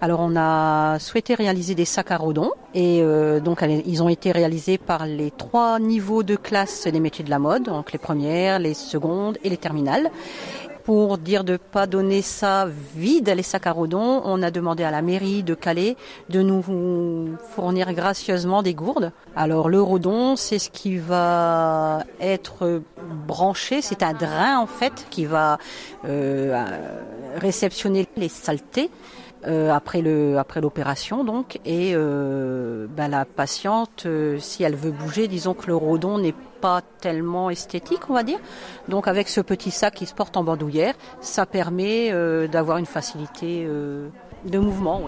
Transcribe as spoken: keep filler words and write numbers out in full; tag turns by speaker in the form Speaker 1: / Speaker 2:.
Speaker 1: Alors on a souhaité réaliser des sacs à rodons et euh, donc ils ont été réalisés par les trois niveaux de classe des métiers de la mode, donc les premières, les secondes et les terminales. Pour dire de pas donner ça vide, les sacs à rodons, on a demandé à la mairie de Calais de nous fournir gracieusement des gourdes. Alors le rodon, c'est ce qui va être branché, c'est un drain en fait qui va euh, réceptionner les saletés. Euh, après le après l'opération donc et euh, ben la patiente euh, si elle veut bouger, disons que le rodon n'est pas tellement esthétique on va dire, donc avec ce petit sac qui se porte en bandoulière, ça permet euh, d'avoir une facilité euh, de mouvement. Ouais.